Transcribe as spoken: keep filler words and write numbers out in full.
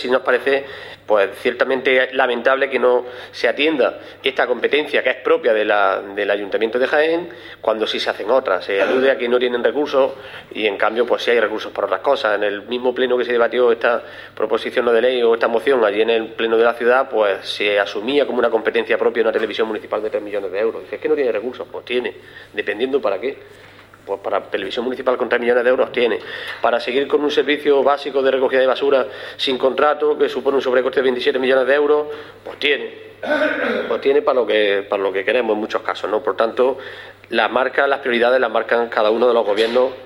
Sí nos parece pues ciertamente lamentable que no se atienda esta competencia que es propia de la, del Ayuntamiento de Jaén cuando sí se hacen otras. Se alude a que no tienen recursos y en cambio pues sí hay recursos para otras cosas. En el mismo pleno que se debatió esta proposición no de ley o esta moción allí en el pleno de la ciudad, pues se asumía como una competencia propia una televisión municipal de tres millones de euros. Dice, es que no tiene recursos, pues tiene, dependiendo para qué. Pues para televisión municipal con tres millones de euros tiene. Para seguir con un servicio básico de recogida de basura sin contrato, que supone un sobrecoste de veintisiete millones de euros, pues tiene. Pues tiene para lo que para lo que queremos en muchos casos, ¿no? Por tanto, las marcas, las prioridades las marcan cada uno de los gobiernos